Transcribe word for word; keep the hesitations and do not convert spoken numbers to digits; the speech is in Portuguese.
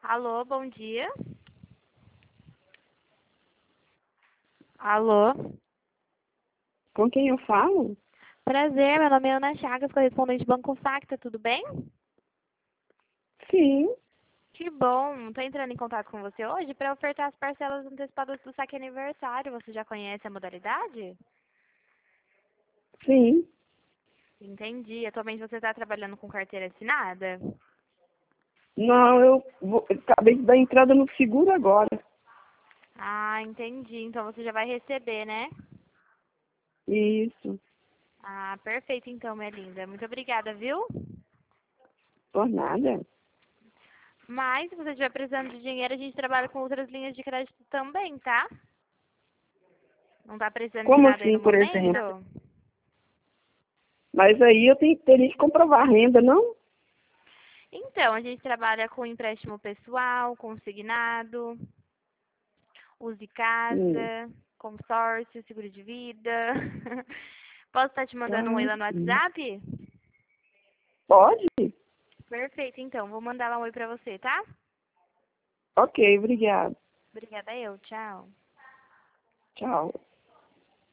Alô, bom dia. Alô. Com quem eu falo? Prazer, meu nome é Ana Chagas, correspondente do Banco Facta, tudo bem? Sim, Que bom, tô entrando em contato com você hoje para ofertar as parcelas antecipadas do saque aniversário. Você já conhece a modalidade? sim. Entendi. Atualmente você está trabalhando com carteira assinada? Não, eu, vou, eu acabei de dar entrada no seguro agora. Ah, entendi. Então você já vai receber, né? Isso, Ah, perfeito então, minha linda. Muito obrigada, viu? por nada. Mas se você estiver precisando de dinheiro, a gente trabalha com outras linhas de crédito também, tá? Não tá precisando de Como nada aí assim, no por exemplo? momento? Mas aí eu tenho, teria que comprovar a renda, não? Então, a gente trabalha com empréstimo pessoal, consignado, use Hum. casa, consórcio, seguro de vida. Posso estar te mandando um oi Ah, lá no sim. WhatsApp? Pode? Perfeito, então. Vou mandar lá um oi pra você, tá? Ok, obrigado. Obrigada eu. Tchau. Tchau.